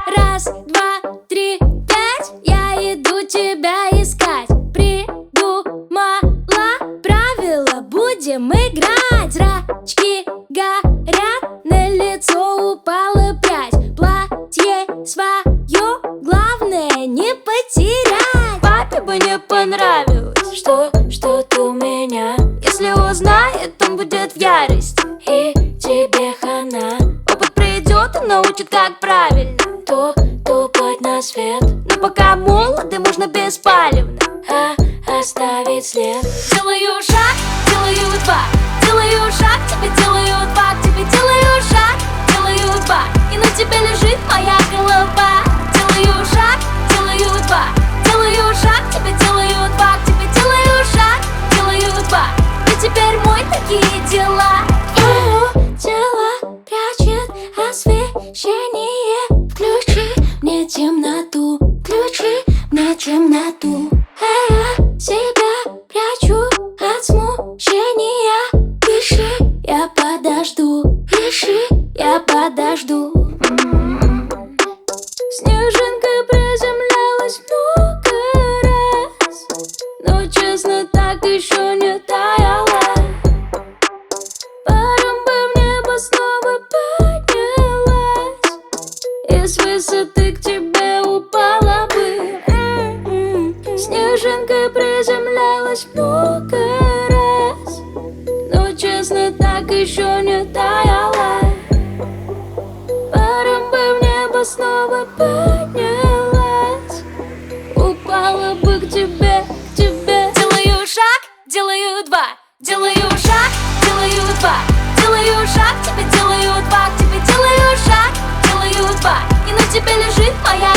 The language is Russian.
Раз, два, три, пять. Я иду тебя искать. Придумала правила, будем играть. Зрачки горят, на лицо упала прядь. Платье свое, главное не потерять. Папе бы не понравилось, что ты у меня. Если узнает, он будет в ярости, и тебе хана. Опыт придет и научит, как правильно топать на свет. Но пока молоды, можно беспалевно оставить след. Делаю шаг, делаю два. Делаю шаг, тебе делаю два. К тебе делаю шаг, делаю два. И на тебе лежит моя голова. Делаю шаг, делаю два. Делаю шаг, тебе делаю два. К тебе делаю шаг, делаю два. И теперь мой такие дела. Твое тело прячет освещение. Включи мне темноту, включи мне темноту. А я себя прячу от смущения. Пиши, я подожду, пиши, я подожду. Снежинка приземлялась много раз, но честно так еще не таяла. Паром бы в небо снова поднялась, и с высоты к тебе упала бы. Снежинка приземлялась много раз, но честно так еще не таяла. Паром бы в небо снова поднялась, упала бы к тебе, к тебе. Делаю шаг, делаю два. Делаю шаг, делаю два. Делаю шаг, тебе делаю два. К тебе делаю шаг, делаю два. И на тебе лежит моя